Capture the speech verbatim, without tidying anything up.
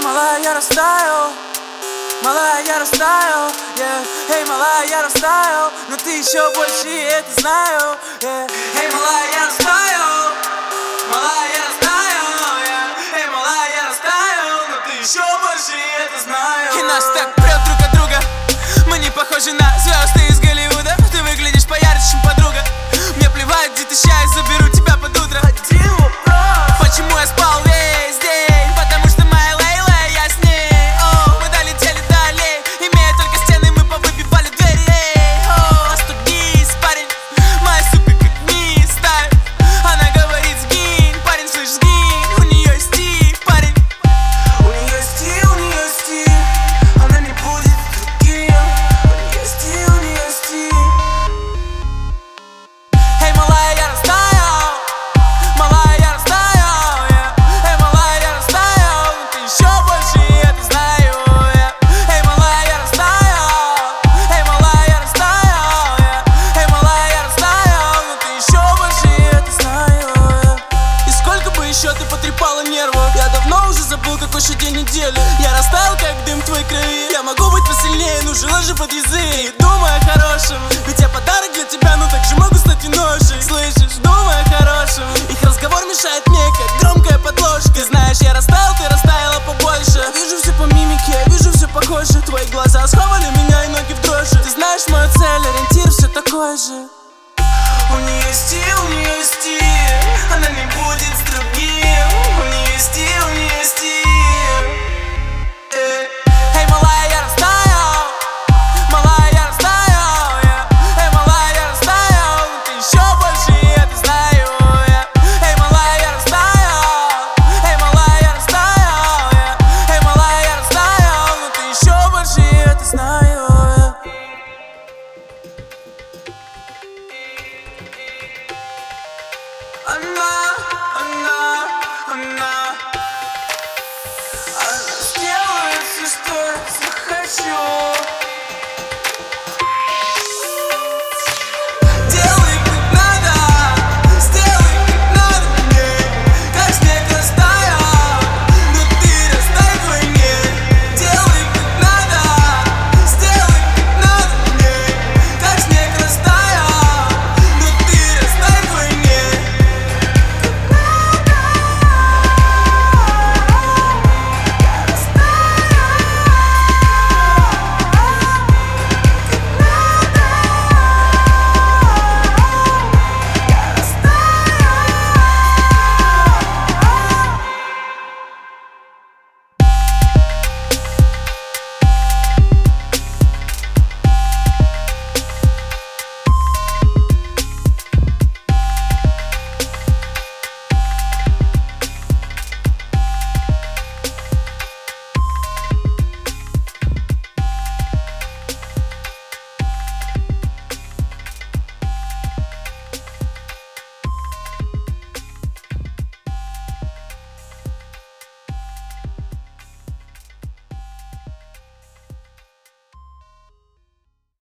малая, я растаял, малая, я растаял, yeah. Эй, малая, я растаял, но ты еще больше, и это знаю, yeah. Эй, малая, я растаял, малая, я растаял, yeah. Эй, малая, я растаял, но ты еще больше, и это знаю. И нас так прет друг от друга, мы не похожи на звезды из Голливуда. Ты выглядишь поярче, чем подруга. Мне плевать, где ты сейчас, заберу тебя под утро. Один вопрос: почему я спал весь день? Потому что моя Лейла, я с ней. О, мы долетели далее, имея только стены, мы повыбивали двери. О, остудись, парень, моя сука как не ставит. Она говорит: сгинь, парень, слышь, сгинь. У нее стиль, парень, у нее стиль, у нее стиль. Она не будет другим. У нее стиль, у нее стиль. Эй, малая, я растаял, малая, я растаял, yeah. Эй, малая, я растаял, но ты еще больше, и это знаю, yeah. Эй, малая, я растаял, эй, малая, я растаял, yeah. Эй, малая, я растаял, но ты еще больше, и это знаю, yeah. И сколько бы еще ты потрепала нервы, я давно уже забыл, какой же день недели. Я растаял, как дым в твоей крови. Я могу быть посильнее, но жила же под язык. Думай о хорошем, ведь я подарок для тебя, но также могу стать и ножей. Слышишь, думай о хорошем. Их разговор мешает мне, как громкая подложка. Ты знаешь, я растаял, ты растаяла побольше. Я вижу все по мимике, я вижу все похоже. Твои глаза схавали меня и ноги в дрожи. Ты знаешь мою цель, ориентир все такой же. У нее стиль, у нее стиль. Она не будет с другим.